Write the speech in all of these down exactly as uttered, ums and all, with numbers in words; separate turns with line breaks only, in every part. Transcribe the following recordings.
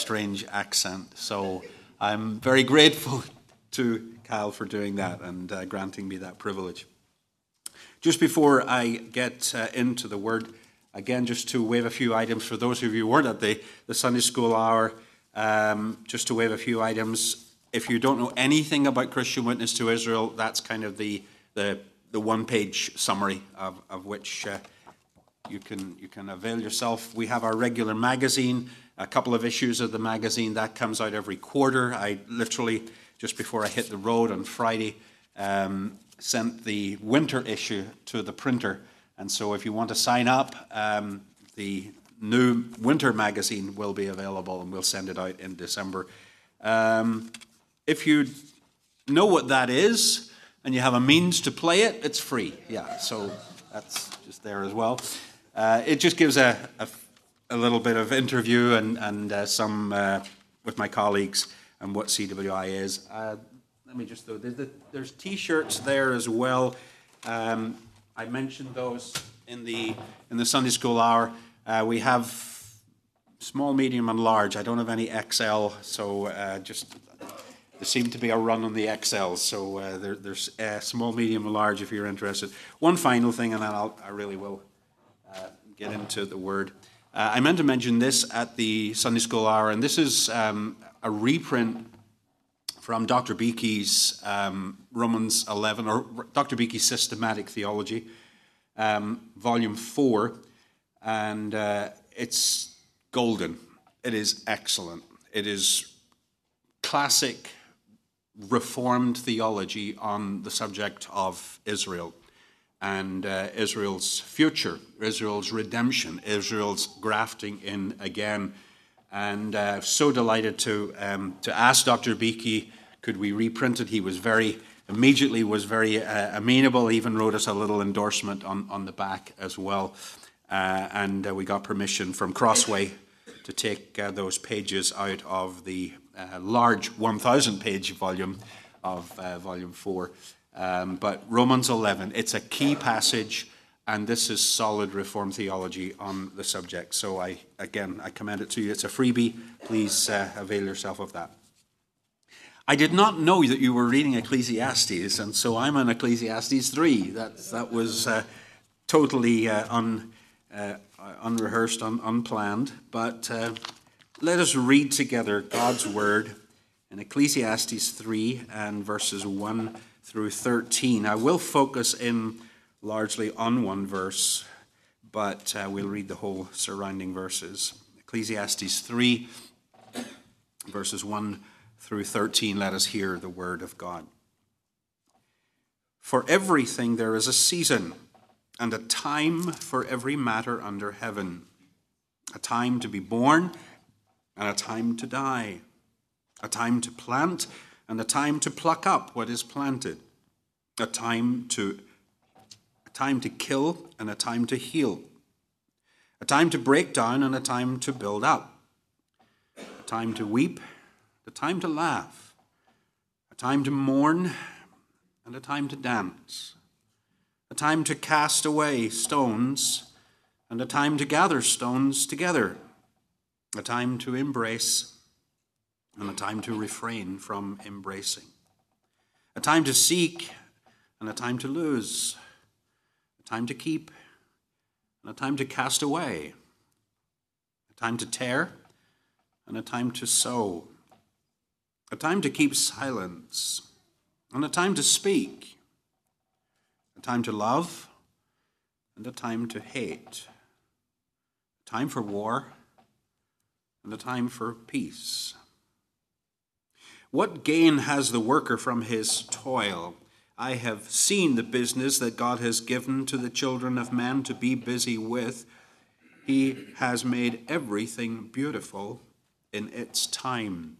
strange accent. So I'm very grateful to Kyle for doing that and uh, granting me that privilege. Just before I get uh, into the word, again, just to wave a few items for those of you who weren't at the, the Sunday School Hour, um, just to wave a few items. If you don't know anything about Christian Witness to Israel, that's kind of the the, the one-page summary of, of which uh, you can you can avail yourself. We have our regular magazine, a couple of issues of the magazine. That comes out every quarter. I literally, just before I hit the road on Friday, um, sent the winter issue to the printer. And so if you want to sign up, um, the new winter magazine will be available, and we'll send it out in December. Um, if you know what that is and you have a means to play it, it's free. Yeah, so that's just there as well. Uh, it just gives a, a, a little bit of interview and, and uh, some uh, with my colleagues and what C W I is. Uh, let me just, though, there's, there's T-shirts there as well. Um, I mentioned those in the in the Sunday School Hour. Uh, we have small, medium, and large. I don't have any X L, so uh, just there seemed to be a run on the X Ls. So uh, there, there's uh, small, medium, and large if you're interested. One final thing, and then I'll, I really will uh, get into the word. Uh, I meant to mention this at the Sunday School Hour, and this is um, a reprint from Doctor Beeke's um, Romans eleven, or Doctor Beeke's Systematic Theology, um, Volume four, and uh, it's golden. It is excellent. It is classic Reformed theology on the subject of Israel and uh, Israel's future, Israel's redemption, Israel's grafting in again. And uh, so delighted to um, to ask Doctor Beeke, could we reprint it? He was very, immediately was very uh, amenable, even wrote us a little endorsement on, on the back as well. Uh, and uh, we got permission from Crossway to take uh, those pages out of the uh, large one thousand page volume of uh, Volume four. Um, but Romans eleven, it's a key passage, and this is solid Reformed theology on the subject. So I, again, I commend it to you. It's a freebie. Please uh, avail yourself of that. I did not know that you were reading Ecclesiastes, and so I'm on Ecclesiastes three. That, that was uh, totally uh, un, uh, unrehearsed, un, unplanned. But uh, let us read together God's word in Ecclesiastes three and verses one through thirteen. I will focus in largely on one verse, but uh, we'll read the whole surrounding verses. Ecclesiastes three, verses one through thirteen, let us hear the word of God. For everything there is a season, and a time for every matter under heaven, a time to be born, and a time to die, a time to plant, and a time to pluck up what is planted, a time to a time to kill, and a time to heal, a time to break down, and a time to build up, a time to weep, a time to laugh, a time to mourn, and a time to dance, a time to cast away stones, and a time to gather stones together, a time to embrace, and a time to refrain from embracing, a time to seek, and a time to lose, a time to keep, and a time to cast away, a time to tear, and a time to sow, a time to keep silence, and a time to speak, a time to love, and a time to hate, a time for war, and a time for peace. What gain has the worker from his toil? I have seen the business that God has given to the children of men to be busy with. He has made everything beautiful in its time.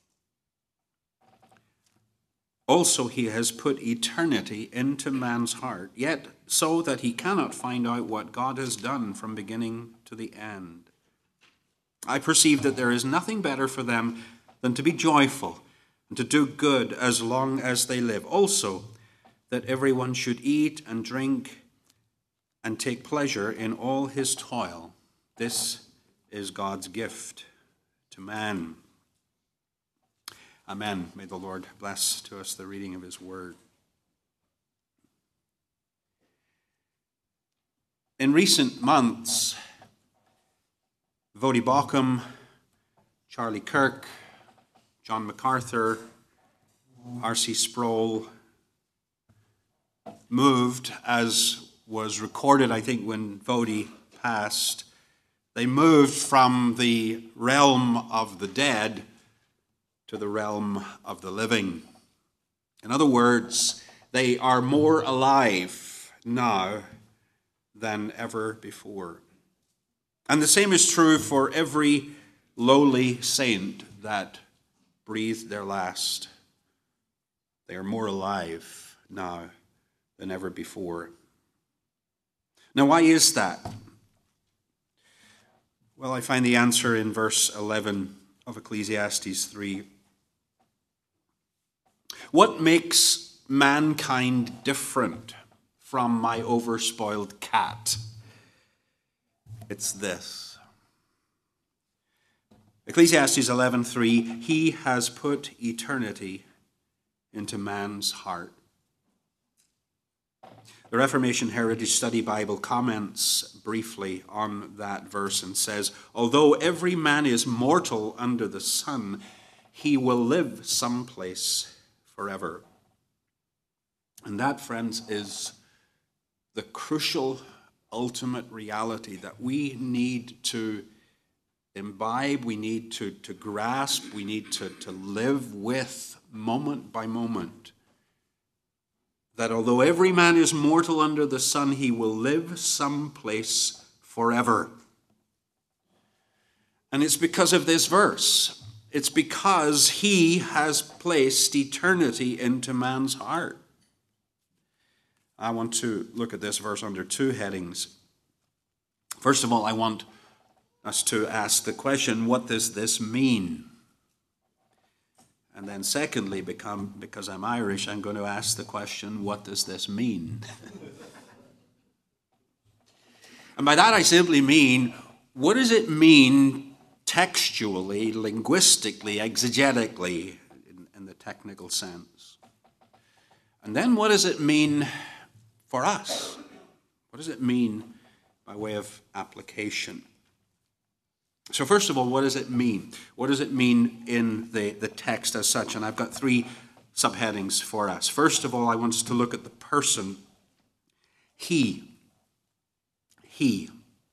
Also, he has put eternity into man's heart, yet so that he cannot find out what God has done from beginning to the end. I perceive that there is nothing better for them than to be joyful and to do good as long as they live. Also, that everyone should eat and drink and take pleasure in all his toil. This is God's gift to man. Amen. May the Lord bless to us the reading of his word. In recent months, Voddie Baucham, Charlie Kirk, John MacArthur, R C Sproul moved, as was recorded, I think, when Voddie passed. They moved from the realm of the dead to the realm of the living. In other words, they are more alive now than ever before. And the same is true for every lowly saint that breathed their last. They are more alive now than ever before. Now, why is that? Well, I find the answer in verse eleven of Ecclesiastes three. What makes mankind different from my overspoiled cat? It's this. Ecclesiastes eleven three, he has put eternity into man's heart. The Reformation Heritage Study Bible comments briefly on that verse and says, although every man is mortal under the sun, he will live someplace forever. And that, friends, is the crucial, ultimate reality that we need to imbibe, we need to, to grasp, we need to, to live with moment by moment. That although every man is mortal under the sun, he will live someplace forever. And it's because of this verse. It's because he has placed eternity into man's heart. I want to look at this verse under two headings. First of all, I want us to ask the question, what does this mean? And then secondly, become, because I'm Irish, I'm going to ask the question, what does this mean? And by that I simply mean, what does it mean textually, linguistically, exegetically, in, in the technical sense? And then what does it mean for us? What does it mean by way of application? So first of all, what does it mean? What does it mean in the, the text as such? And I've got three subheadings for us. First of all, I want us to look at the person. He. He.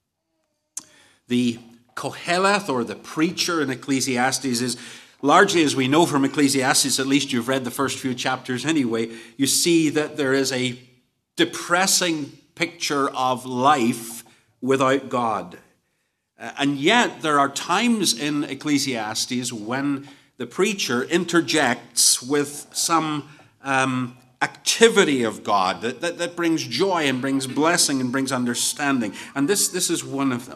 The Koheleth, or the preacher in Ecclesiastes, is largely, as we know from Ecclesiastes, at least you've read the first few chapters anyway, you see that there is a depressing picture of life without God. And yet there are times in Ecclesiastes when the preacher interjects with some um, activity of God that, that, that brings joy and brings blessing and brings understanding. And this, this is one of them.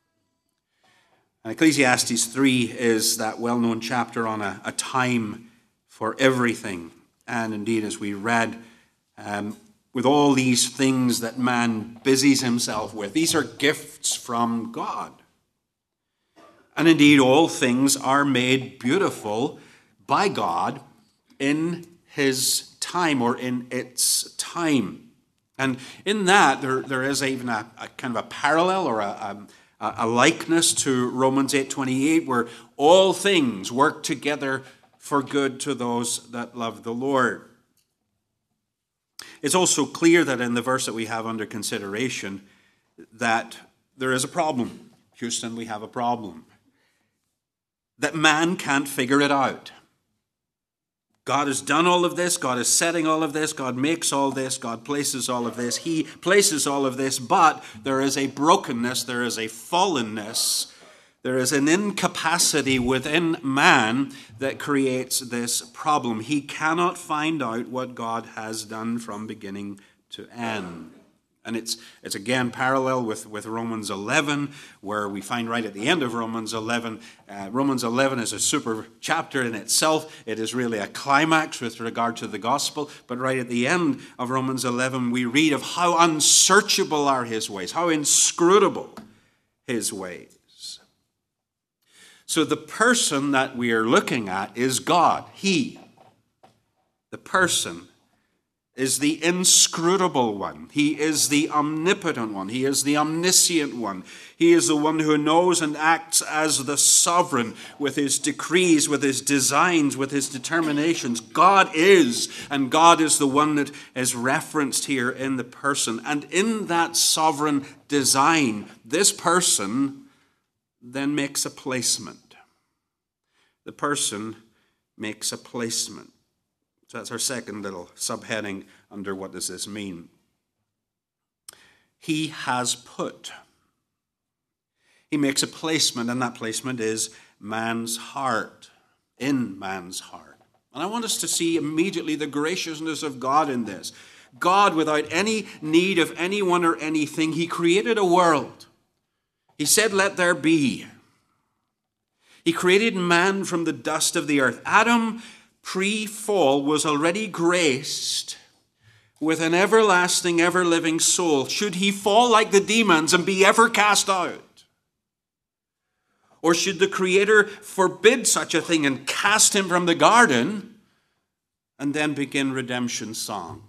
And Ecclesiastes three is that well-known chapter on a, a time for everything. And indeed, as we read, um, with all these things that man busies himself with, these are gifts from God. And indeed, all things are made beautiful by God in his time, or in its time. And in that, there, there is even a, a kind of a parallel, or a, a, a likeness to Romans eight twenty-eight, where all things work together for good to those that love the Lord. It's also clear that in the verse that we have under consideration, that there is a problem. Houston, we have a problem. That man can't figure it out. God has done all of this. God is setting all of this. God makes all this. God places all of this. He places all of this. But there is a brokenness. There is a fallenness. There is an incapacity within man that creates this problem. He cannot find out what God has done from beginning to end. And it's it's again parallel with, with Romans eleven, where we find right at the end of Romans eleven, uh, Romans eleven is a super chapter in itself. It is really a climax with regard to the gospel. But right at the end of Romans eleven, we read of how unsearchable are his ways, how inscrutable his ways. So the person that we are looking at is God. He, the person, is the inscrutable one. He is the omnipotent one. He is the omniscient one. He is the one who knows and acts as the sovereign with his decrees, with his designs, with his determinations. God is, and God is the one that is referenced here in the person. And in that sovereign design, this person then makes a placement. The person makes a placement. So that's our second little subheading under what does this mean. He has put. He makes a placement, and that placement is man's heart, in man's heart. And I want us to see immediately the graciousness of God in this. God, without any need of anyone or anything, he created a world. He said, "Let there be." He created man from the dust of the earth. Adam, pre-fall, was already graced with an everlasting, ever-living soul. Should he fall like the demons and be ever cast out? Or should the Creator forbid such a thing and cast him from the garden and then begin redemption's song?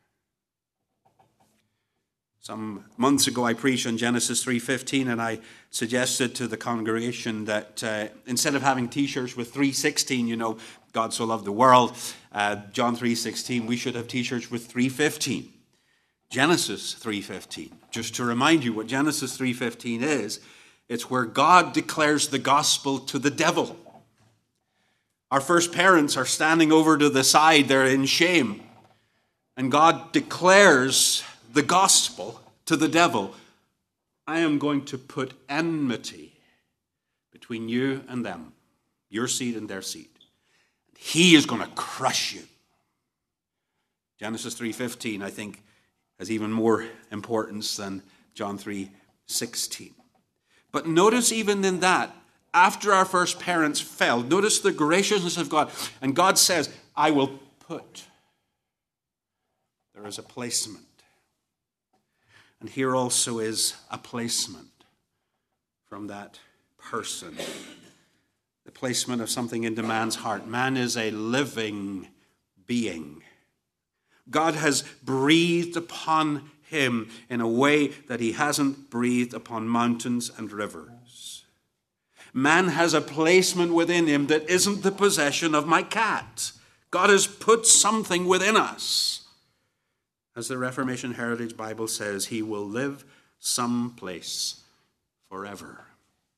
Some months ago, I preached on Genesis three fifteen, and I suggested to the congregation that uh, instead of having T-shirts with three sixteen, you know, God so loved the world, uh, John three sixteen, we should have T-shirts with three fifteen. Genesis three fifteen. Just to remind you what Genesis three fifteen is, it's where God declares the gospel to the devil. Our first parents are standing over to the side, they're in shame. And God declares the gospel to the devil. I am going to put enmity between you and them, your seed and their seed. He is going to crush you. Genesis three fifteen, I think, has even more importance than John three sixteen. But notice even in that, after our first parents fell, notice the graciousness of God. And God says, I will put. There is a placement. And here also is a placement from that person. The placement of something into man's heart. Man is a living being. God has breathed upon him in a way that he hasn't breathed upon mountains and rivers. Man has a placement within him that isn't the possession of my cat. God has put something within us. As the Reformation Heritage Bible says, he will live someplace forever.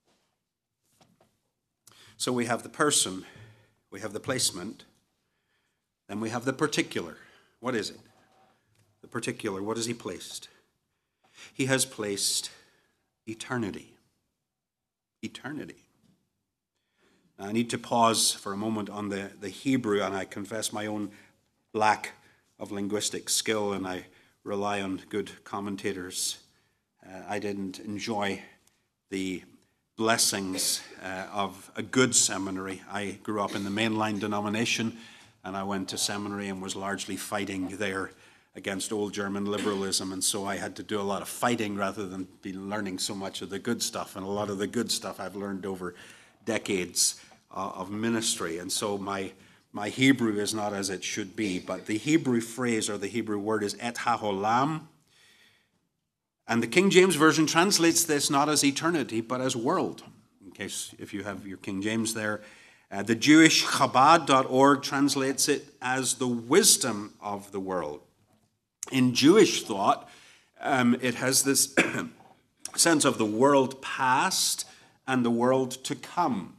So we have the person, we have the placement, then we have the particular. What is it? The particular, what has he placed? He has placed eternity. Eternity. Now, I need to pause for a moment on the, the Hebrew, and I confess my own lack of linguistic skill, and I rely on good commentators. Uh, I didn't enjoy the blessings uh, of a good seminary. I grew up in the mainline denomination, and I went to seminary and was largely fighting there against old German liberalism, and so I had to do a lot of fighting rather than be learning so much of the good stuff, and a lot of the good stuff I've learned over decades uh, of ministry, and so my My Hebrew is not as it should be, but the Hebrew phrase or the Hebrew word is et haolam. And the King James Version translates this not as eternity, but as world. In case if you have your King James there. Uh, the Jewish Chabad dot org translates it as the wisdom of the world. In Jewish thought, um, it has this sense of the world past and the world to come.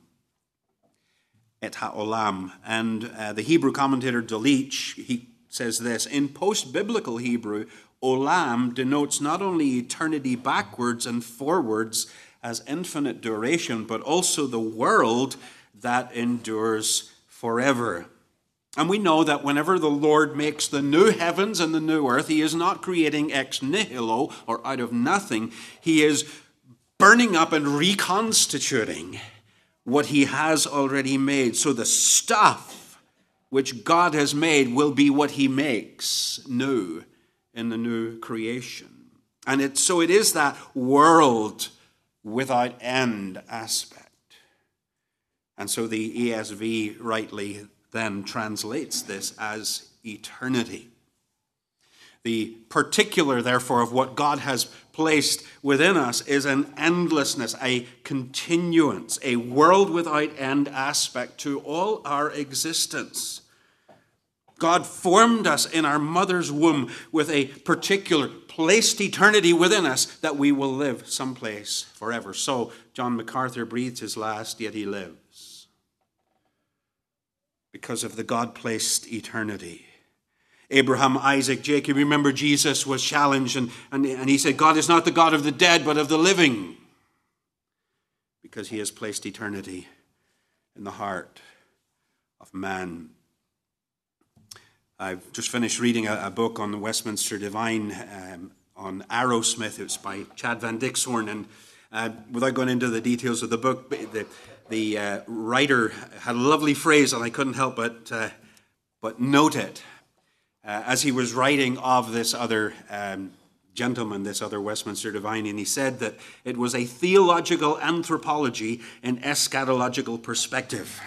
Et ha'olam. And uh, the Hebrew commentator Delitzsch, he says this, in post-biblical Hebrew, olam denotes not only eternity backwards and forwards as infinite duration, but also the world that endures forever. And we know that whenever the Lord makes the new heavens and the new earth, he is not creating ex nihilo, or out of nothing. He is burning up and reconstituting what he has already made. So the stuff which God has made will be what he makes new in the new creation. And it, so it is that world without end aspect. And so the E S V rightly then translates this as eternity. The particular, therefore, of what God has placed within us is an endlessness, a continuance, a world without end aspect to all our existence. God formed us in our mother's womb with a particular, placed eternity within us that we will live someplace forever. So John MacArthur breathed his last, yet he lives. Because of the God-placed eternity. Abraham, Isaac, Jacob, remember Jesus was challenged and, and, and he said, God is not the God of the dead, but of the living. Because he has placed eternity in the heart of man. I've just finished reading a, a book on the Westminster Divine um, on Arrowsmith. It's by Chad Van Dixhoorn. And uh, without going into the details of the book, the, the uh, writer had a lovely phrase, and I couldn't help but, uh, but note it. Uh, as he was writing of this other um, gentleman, this other Westminster Divine, and he said that it was a theological anthropology in eschatological perspective.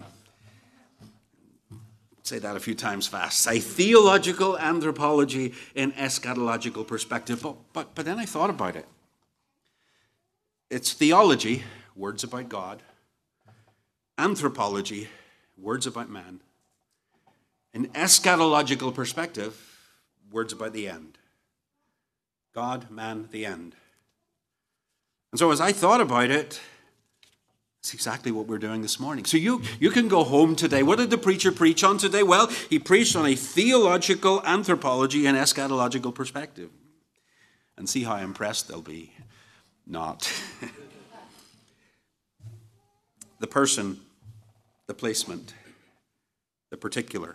Say that a few times fast. A theological anthropology in eschatological perspective. But, but, but then I thought about it. It's theology, words about God. Anthropology, words about man. In eschatological perspective, words about the end. God, man, the end. And so as I thought about it, it's exactly what we're doing this morning. So you, you can go home today. What did the preacher preach on today? Well, he preached on a theological anthropology and eschatological perspective. And see how impressed they'll be. Not. The person, the placement, the particular.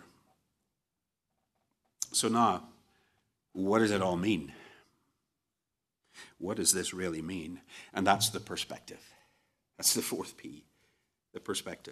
So now, what does it all mean? What does this really mean? And that's the perspective. That's the fourth P, the perspective.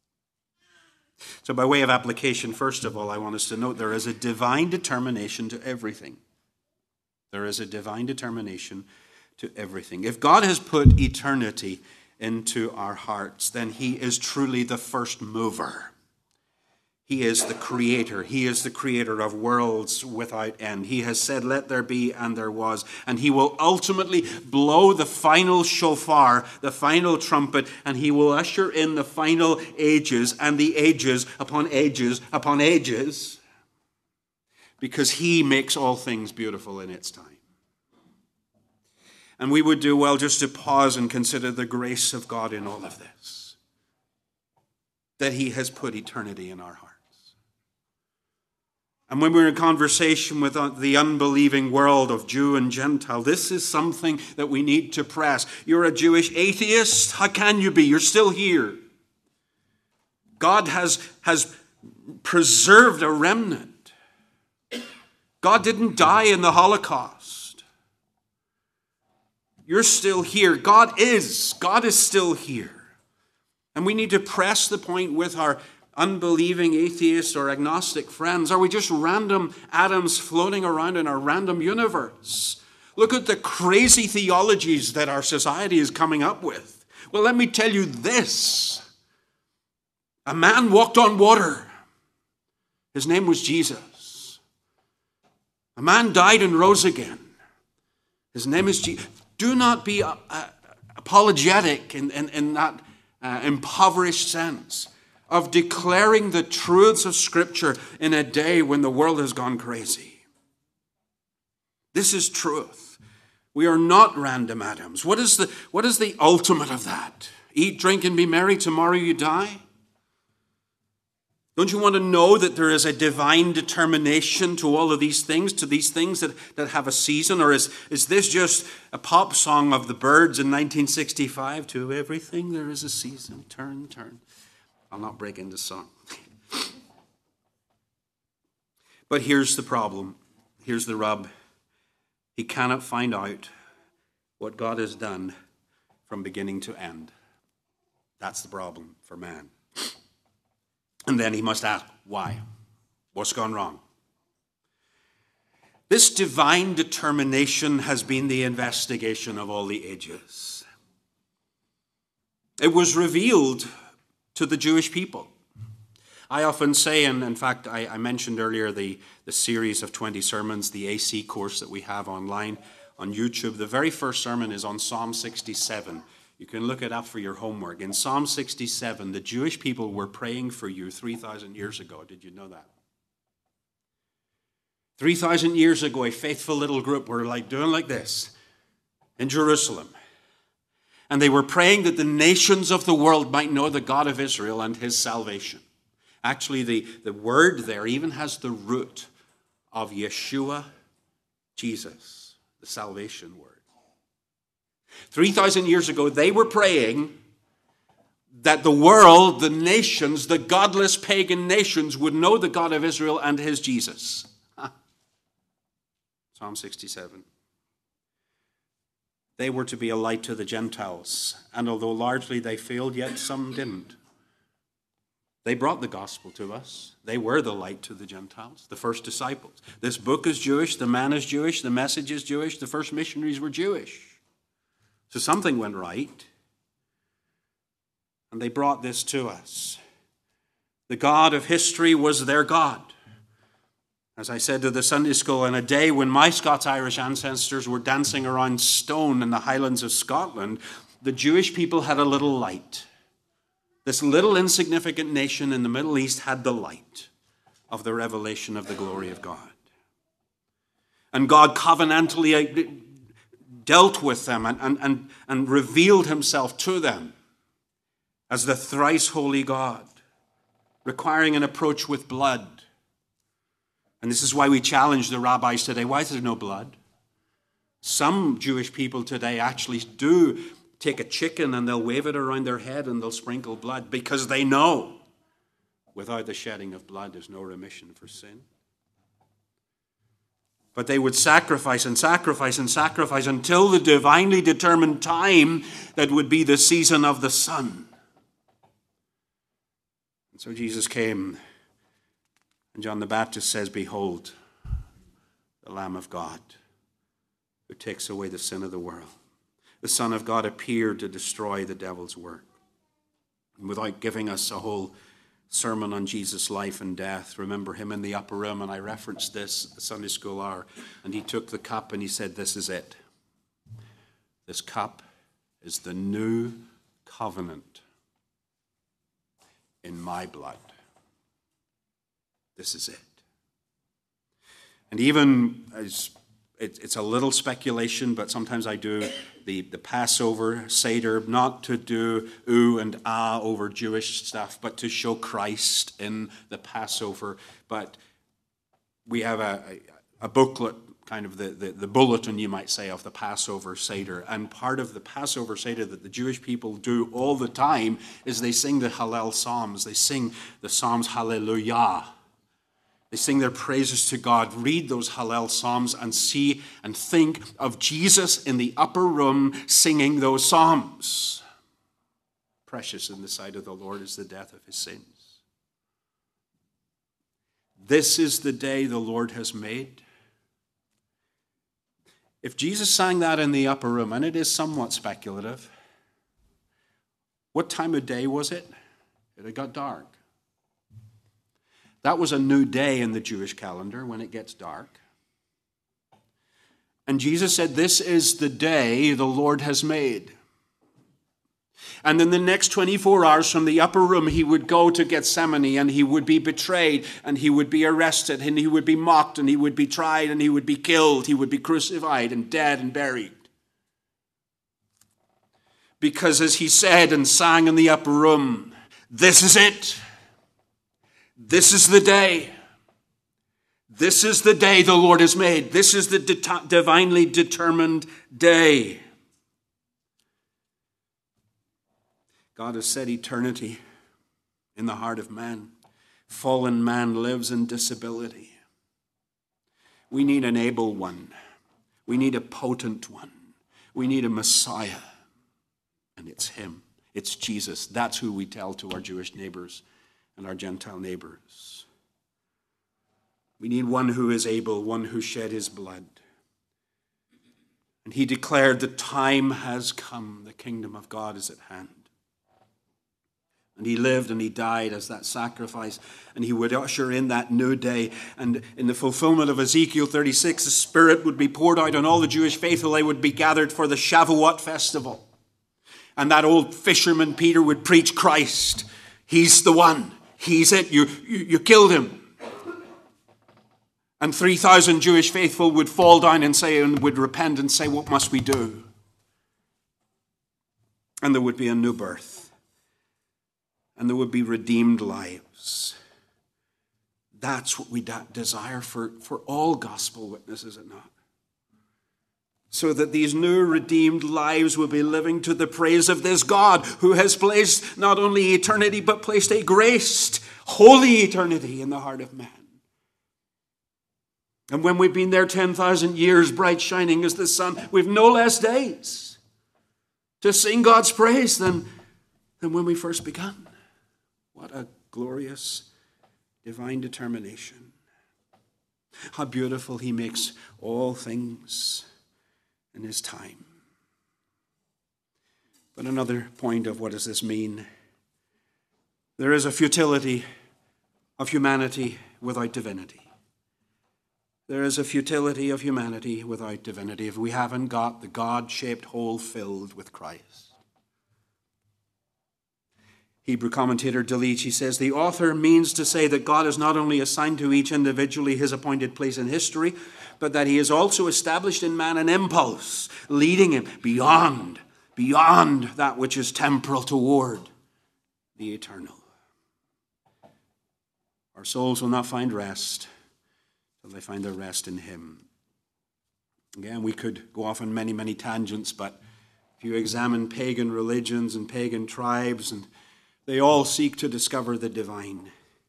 So by way of application, first of all, I want us to note there is a divine determination to everything. There is a divine determination to everything. If God has put eternity into our hearts, then he is truly the first mover. He is the creator. He is the creator of worlds without end. He has said, let there be, and there was. And he will ultimately blow the final shofar, the final trumpet, and he will usher in the final ages and the ages upon ages upon ages, because he makes all things beautiful in its time. And we would do well just to pause and consider the grace of God in all of this, that he has put eternity in our hearts. And when we're in conversation with the unbelieving world of Jew and Gentile, this is something that we need to press. You're a Jewish atheist? How can you be? You're still here. God has, has preserved a remnant. God didn't die in the Holocaust. You're still here. God is. God is still here. And we need to press the point with our unbelieving atheist or agnostic friends. Are we just random atoms floating around in a random universe? Look at the crazy theologies that our society is coming up with. Well, let me tell you this. A man walked on water. His name was Jesus. A man died and rose again. His name is Jesus. Do not be uh, uh, apologetic in, in, in that uh, impoverished sense of declaring the truths of Scripture in a day when the world has gone crazy. This is truth. We are not random atoms. What is the, what is the ultimate of that? Eat, drink, and be merry, tomorrow you die? Don't you want to know that there is a divine determination to all of these things, to these things that, that have a season? Or is, is this just a pop song of the Byrds in nineteen sixty-five? To everything there is a season, turn, turn. I'll not break into song. But here's the problem. Here's the rub. He cannot find out what God has done from beginning to end. That's the problem for man. And then he must ask, why? What's gone wrong? This divine determination has been the investigation of all the ages. It was revealed to the Jewish people. I often say, and in fact, I, I mentioned earlier the, the series of twenty sermons, the A C course that we have online on YouTube. The very first sermon is on Psalm sixty-seven. You can look it up for your homework. In Psalm sixty-seven, the Jewish people were praying for you three thousand years ago. Did you know that? three thousand years ago, a faithful little group were like doing like this in Jerusalem. And they were praying that the nations of the world might know the God of Israel and his salvation. Actually, the, the word there even has the root of Yeshua, Jesus, the salvation word. three thousand years ago, they were praying that the world, the nations, the godless pagan nations would know the God of Israel and his Jesus. Psalm sixty-seven. They were to be a light to the Gentiles, and although largely they failed, yet some didn't. They brought the gospel to us. They were the light to the Gentiles, the first disciples. This book is Jewish, the man is Jewish, the message is Jewish, the first missionaries were Jewish. So something went right, and they brought this to us. The God of history was their God. As I said to the Sunday school, in a day when my Scots-Irish ancestors were dancing around stone in the highlands of Scotland, the Jewish people had a little light. This little insignificant nation in the Middle East had the light of the revelation of the glory of God. And God covenantally dealt with them and, and, and, and revealed himself to them as the thrice holy God, requiring an approach with blood. And this is why we challenge the rabbis today. Why is there no blood? Some Jewish people today actually do take a chicken and they'll wave it around their head and they'll sprinkle blood because they know without the shedding of blood there's no remission for sin. But they would sacrifice and sacrifice and sacrifice until the divinely determined time that would be the season of the sun. And so Jesus came, and John the Baptist says, "Behold, the Lamb of God who takes away the sin of the world." The Son of God appeared to destroy the devil's work. And without giving us a whole sermon on Jesus' life and death, remember him in the upper room, and I referenced this at the Sunday school hour, and he took the cup and he said, "This is it. This cup is the new covenant in my blood. This is it." And even as it, it's a little speculation, but sometimes I do the, the Passover Seder, not to do ooh and ah over Jewish stuff, but to show Christ in the Passover. But we have a, a, a booklet, kind of the, the, the bulletin, you might say, of the Passover Seder. And part of the Passover Seder that the Jewish people do all the time is they sing the Hallel Psalms. They sing the Psalms Hallelujah. They sing their praises to God. Read those Hallel Psalms and see and think of Jesus in the upper room singing those psalms. Precious in the sight of the Lord is the death of his sins. This is the day the Lord has made. If Jesus sang that in the upper room, and it is somewhat speculative, what time of day was it? It had got dark. That was a new day in the Jewish calendar when it gets dark. And Jesus said, "This is the day the Lord has made." And in the next twenty-four hours from the upper room, he would go to Gethsemane and he would be betrayed and he would be arrested and he would be mocked and he would be tried and he would be killed. He would be crucified and dead and buried. Because as he said and sang in the upper room, this is it. This is the day. This is the day the Lord has made. This is the de- divinely determined day. God has set eternity in the heart of man. Fallen man lives in disability. We need an able one. We need a potent one. We need a Messiah. And it's him. It's Jesus. That's who we tell to our Jewish neighbors and our Gentile neighbors. We need one who is able, one who shed his blood. And he declared, the time has come, the kingdom of God is at hand. And he lived and he died as that sacrifice. And he would usher in that new day. And in the fulfillment of Ezekiel thirty-six, the Spirit would be poured out on all the Jewish faithful. They would be gathered for the Shavuot festival. And that old fisherman Peter would preach Christ. He's the one. He's it. You, you, you killed him. And three thousand Jewish faithful would fall down and say, and would repent and say, what must we do? And there would be a new birth. And there would be redeemed lives. That's what we desire for, for all gospel witness, is it not? So that these new redeemed lives will be living to the praise of this God who has placed not only eternity, but placed a graced, holy eternity in the heart of man. And when we've been there ten thousand years, bright shining as the sun, we've no less days to sing God's praise than, than when we first began. What a glorious divine determination. How beautiful he makes all things in his time. But another point of what does this mean? There is a futility of humanity without divinity. There is a futility of humanity without divinity if we haven't got the God-shaped hole filled with Christ. Hebrew commentator Delitzsch says, the author means to say that God has not only assigned to each individually his appointed place in history, but that he has also established in man an impulse, leading him beyond, beyond that which is temporal toward the eternal. Our souls will not find rest till they find their rest in him. Again, we could go off on many, many tangents, but if you examine pagan religions and pagan tribes, and they all seek to discover the divine.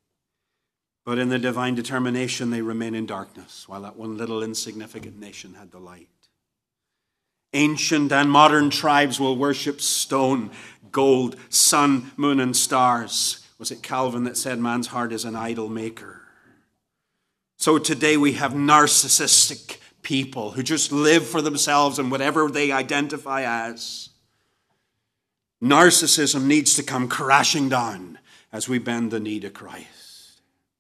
But in the divine determination, they remain in darkness, while that one little insignificant nation had the light. Ancient and modern tribes will worship stone, gold, sun, moon, and stars. Was it Calvin that said man's heart is an idol maker? So today we have narcissistic people who just live for themselves and whatever they identify as. Narcissism needs to come crashing down as we bend the knee to Christ.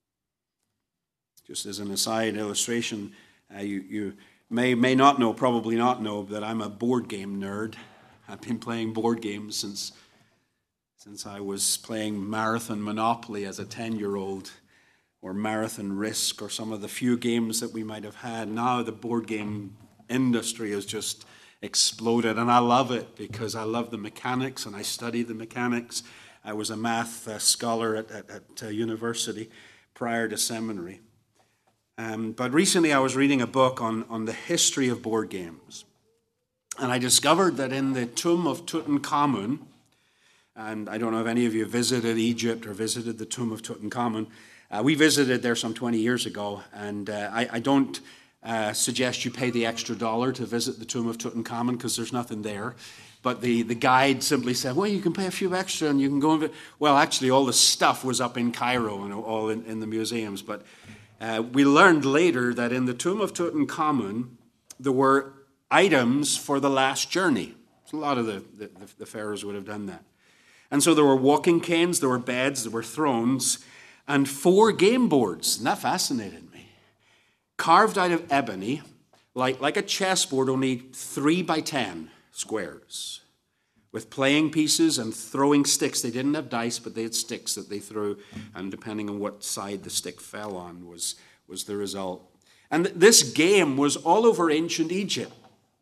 Just as an aside illustration, uh, you, you may, may not know, probably not know, that I'm a board game nerd. I've been playing board games since, since I was playing Marathon Monopoly as a ten-year-old, or Marathon Risk, or some of the few games that we might have had. Now the board game industry is just exploded, and I love it because I love the mechanics and I study the mechanics. I was a math uh, scholar at, at, at uh, university prior to seminary. Um, but recently I was reading a book on, on the history of board games. And I discovered that in the tomb of Tutankhamun, and I don't know if any of you visited Egypt or visited the tomb of Tutankhamun, uh, we visited there some twenty years ago, and uh, I, I don't Uh, suggest you pay the extra dollar to visit the tomb of Tutankhamun because there's nothing there. But the, the guide simply said, well, you can pay a few extra and you can go and... Well, actually, all the stuff was up in Cairo and all in, in the museums. But uh, we learned later that in the tomb of Tutankhamun, there were items for the last journey. So a lot of the, the, the pharaohs would have done that. And so there were walking canes, there were beds, there were thrones, and four game boards. And that fascinated me. Carved out of ebony, like, like a chessboard, only three by ten squares, with playing pieces and throwing sticks. They didn't have dice, but they had sticks that they threw, and depending on what side the stick fell on was, was the result. And th- this game was all over ancient Egypt.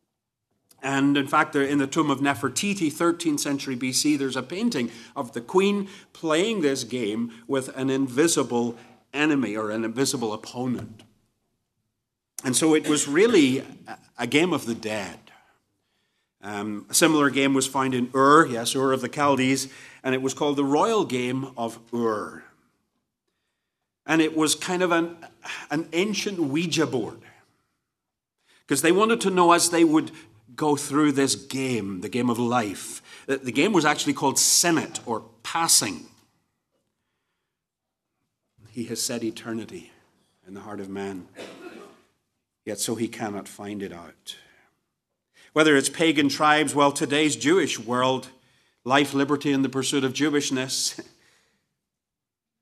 And in fact, in the tomb of Nefertiti, thirteenth century B C, there's a painting of the queen playing this game with an invisible enemy or an invisible opponent. And so it was really a game of the dead. Um, a similar game was found in Ur, yes, Ur of the Chaldees, and it was called the Royal Game of Ur. And it was kind of an, an ancient Ouija board, because they wanted to know as they would go through this game, the game of life. The game was actually called Senate, or passing. He has set eternity in the heart of man, yet so he cannot find it out. Whether it's pagan tribes, well, today's Jewish world, life, liberty, and the pursuit of Jewishness,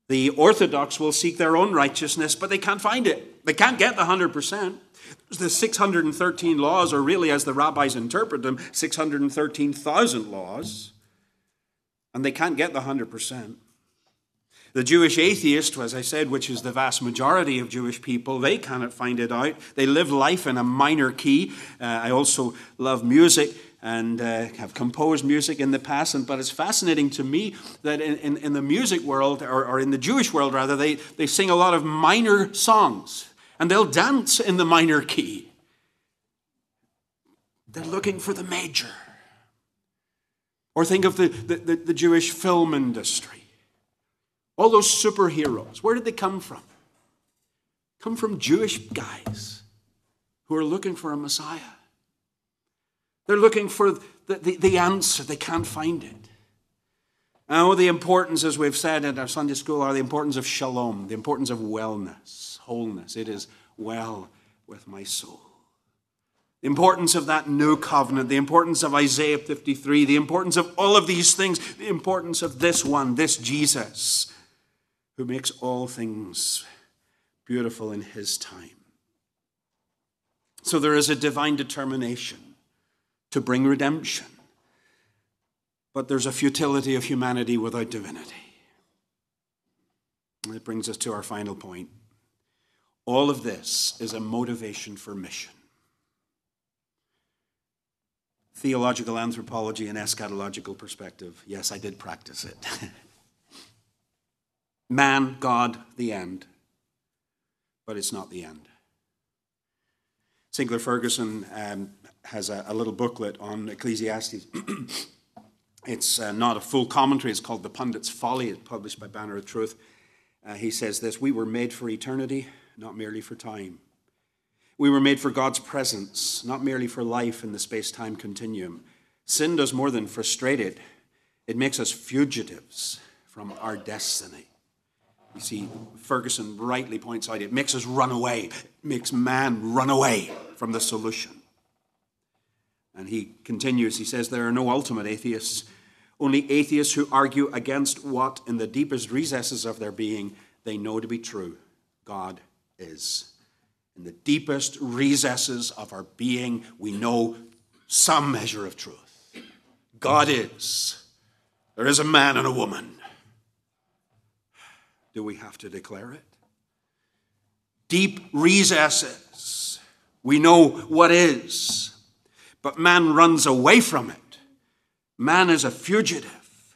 The Orthodox will seek their own righteousness, but they can't find it. They can't get the one hundred percent. The six hundred thirteen laws, or really, as the rabbis interpret them, six hundred thirteen thousand laws, and they can't get the one hundred percent. The Jewish atheist, as I said, which is the vast majority of Jewish people, they cannot find it out. They live life in a minor key. Uh, I also love music and uh, have composed music in the past. And, but it's fascinating to me that in, in, in the music world, or, or in the Jewish world rather, they, they sing a lot of minor songs. And they'll dance in the minor key. They're looking for the major. Or think of the, the, the, the Jewish film industry. All those superheroes, where did they come from? Come from Jewish guys who are looking for a Messiah. They're looking for the, the, the answer. They can't find it. Oh, the importance, as we've said in our Sunday school, are the importance of shalom, the importance of wellness, wholeness. It is well with my soul. The importance of that new covenant, the importance of Isaiah fifty-three, the importance of all of these things, the importance of this one, this Jesus, who makes all things beautiful in his time. So there is a divine determination to bring redemption. But there's a futility of humanity without divinity. And it brings us to our final point. All of this is a motivation for mission. Theological anthropology and eschatological perspective. Yes, I did practice it. Man, God, the end. But it's not the end. Sinclair Ferguson um, has a, a little booklet on Ecclesiastes. It's uh, not a full commentary. It's called The Pundit's Folly. It's published by Banner of Truth. Uh, he says this: we were made for eternity, not merely for time. We were made for God's presence, not merely for life in the space-time continuum. Sin does more than frustrate it. It makes us fugitives from our destiny. You see, Ferguson rightly points out, it makes us run away. It makes man run away from the solution. And he continues, he says, there are no ultimate atheists, only atheists who argue against what, in the deepest recesses of their being, they know to be true. God is. In the deepest recesses of our being, we know some measure of truth. God is. There is a man and a woman. Do we have to declare it? Deep recesses. We know what is. But man runs away from it. Man is a fugitive.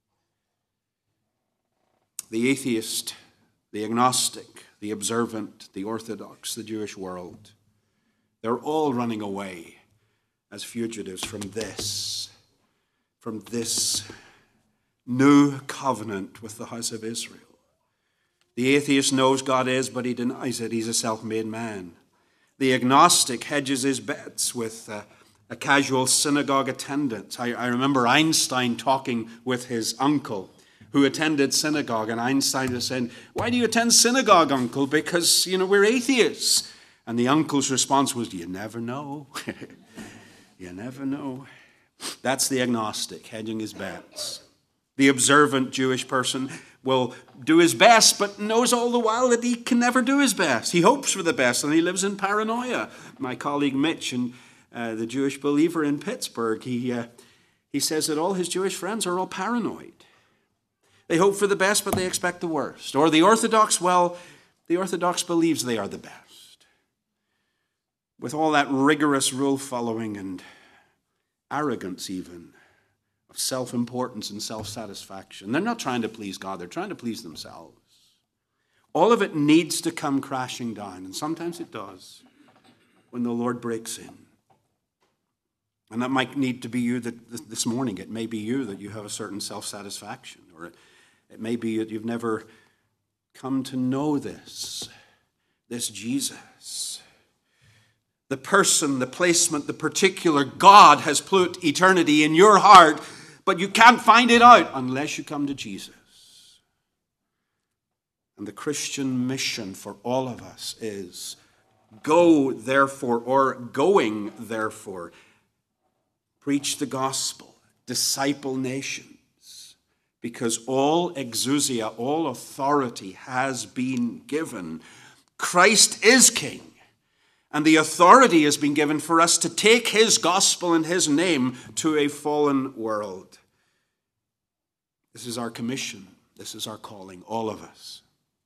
The atheist, the agnostic, the observant, the Orthodox, the Jewish world, they're all running away as fugitives from this, from this new covenant with the house of Israel. The atheist knows God is, but he denies it. He's a self-made man. The agnostic hedges his bets with uh, a casual synagogue attendance. I, I remember Einstein talking with his uncle who attended synagogue, and Einstein was saying, why do you attend synagogue, uncle? Because, you know, we're atheists. And the uncle's response was, you never know. You never know. That's the agnostic, hedging his bets. The observant Jewish person will do his best, but knows all the while that he can never do his best. He hopes for the best, and he lives in paranoia. My colleague Mitch, and uh, the Jewish believer in Pittsburgh, he, uh, he says that all his Jewish friends are all paranoid. They hope for the best, but they expect the worst. Or the Orthodox, well, the Orthodox believes they are the best. With all that rigorous rule following and arrogance even, of self-importance and self-satisfaction. They're not trying to please God, they're trying to please themselves. All of it needs to come crashing down, and sometimes it does when the Lord breaks in. And that might need to be you that this morning. It may be you that you have a certain self-satisfaction, or it, it may be that you've never come to know this, this Jesus. The person, the placement, the particular God has put eternity in your heart, but you can't find it out unless you come to Jesus. And the Christian mission for all of us is go therefore, or going therefore, preach the gospel, disciple nations, because all exousia, all authority has been given. Christ is king, and the authority has been given for us to take his gospel and his name to a fallen world. This is our commission. This is our calling, all of us.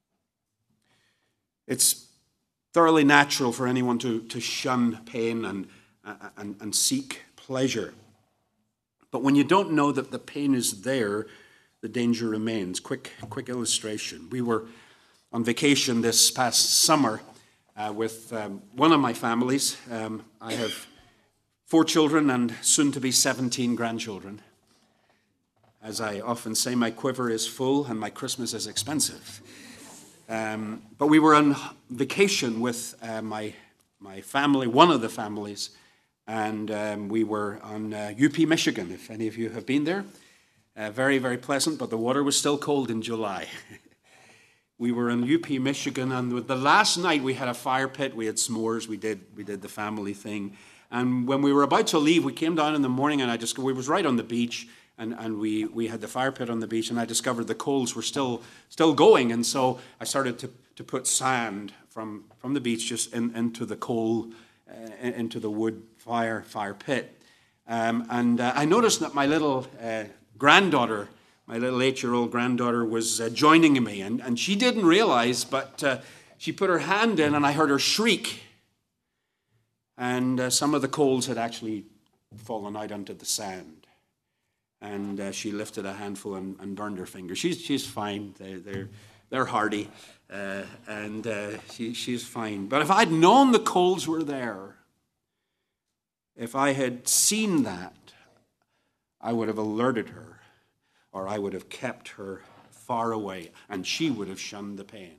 It's thoroughly natural for anyone to, to shun pain and, and, and seek pleasure. But when you don't know that the pain is there, the danger remains. Quick, quick illustration. We were on vacation this past summer uh, with um, one of my families. Um, I have four children and soon to be seventeen grandchildren. As I often say, my quiver is full and my Christmas is expensive. Um, but we were on vacation with uh, my my family, one of the families, and um, we were on uh, U P, Michigan, if any of you have been there. Uh, very, very pleasant, but the water was still cold in July. We were in U P, Michigan, and with the last night we had a fire pit, we had s'mores, we did we did the family thing. And when we were about to leave, we came down in the morning, and I just we was right on the beach. And, and we, we had the fire pit on the beach, and I discovered the coals were still still going. And so I started to, to put sand from, from the beach just in, into the coal, uh, into the wood fire fire pit. Um, and uh, I noticed that my little uh, granddaughter, my little eight-year-old granddaughter was uh, joining me. And, and she didn't realize, but uh, she put her hand in, and I heard her shriek. And uh, some of the coals had actually fallen out onto the sand. And uh, she lifted a handful and, and burned her finger. She's she's fine. They, they're they're hardy, uh, and uh, she she's fine. But if I'd known the coals were there, if I had seen that, I would have alerted her, or I would have kept her far away, and she would have shunned the pain.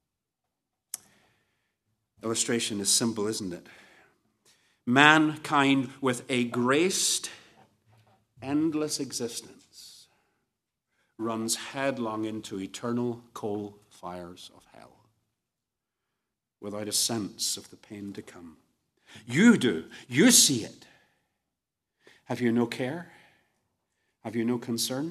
Illustration is simple, isn't it? Mankind with a graced, endless existence runs headlong into eternal coal fires of hell without a sense of the pain to come. You do. You see it. Have you no care? Have you no concern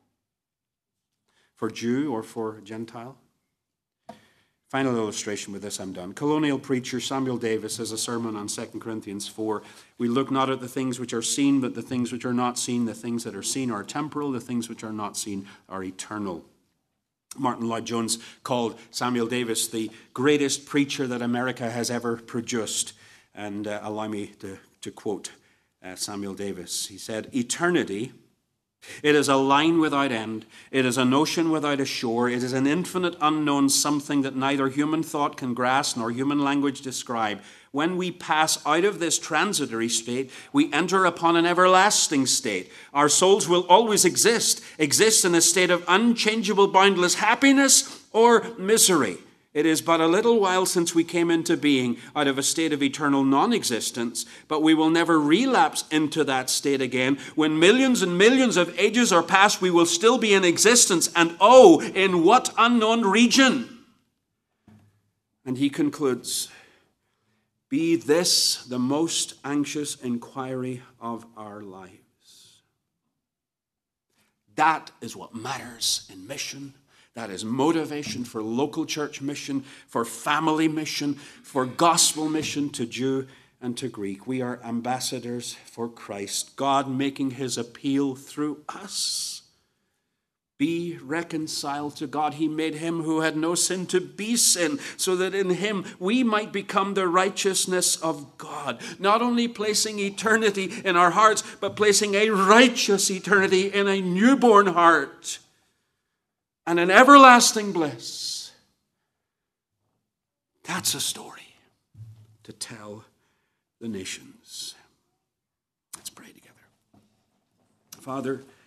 for Jew or for Gentile? Final illustration, with this I'm done. Colonial preacher Samuel Davis has a sermon on Second Corinthians four. We look not at the things which are seen, but the things which are not seen. The things that are seen are temporal. The things which are not seen are eternal. Martin Lloyd-Jones called Samuel Davis the greatest preacher that America has ever produced. And uh, allow me to, to quote uh, Samuel Davis. He said, "Eternity, it is a line without end. It is an ocean without a shore. It is an infinite unknown something that neither human thought can grasp nor human language describe. When we pass out of this transitory state, we enter upon an everlasting state. Our souls will always exist, exist in a state of unchangeable, boundless happiness or misery. It is but a little while since we came into being out of a state of eternal non-existence, but we will never relapse into that state again. When millions and millions of ages are past, we will still be in existence, and oh, in what unknown region?" And he concludes, "Be this the most anxious inquiry of our lives." That is what matters in mission. That is motivation for local church mission, for family mission, for gospel mission to Jew and to Greek. We are ambassadors for Christ, God making his appeal through us. Be reconciled to God. He made him who had no sin to be sin, so that in him we might become the righteousness of God. Not only placing eternity in our hearts, but placing a righteous eternity in a newborn heart. And an everlasting bliss. That's a story to tell the nations. Let's pray together. Father,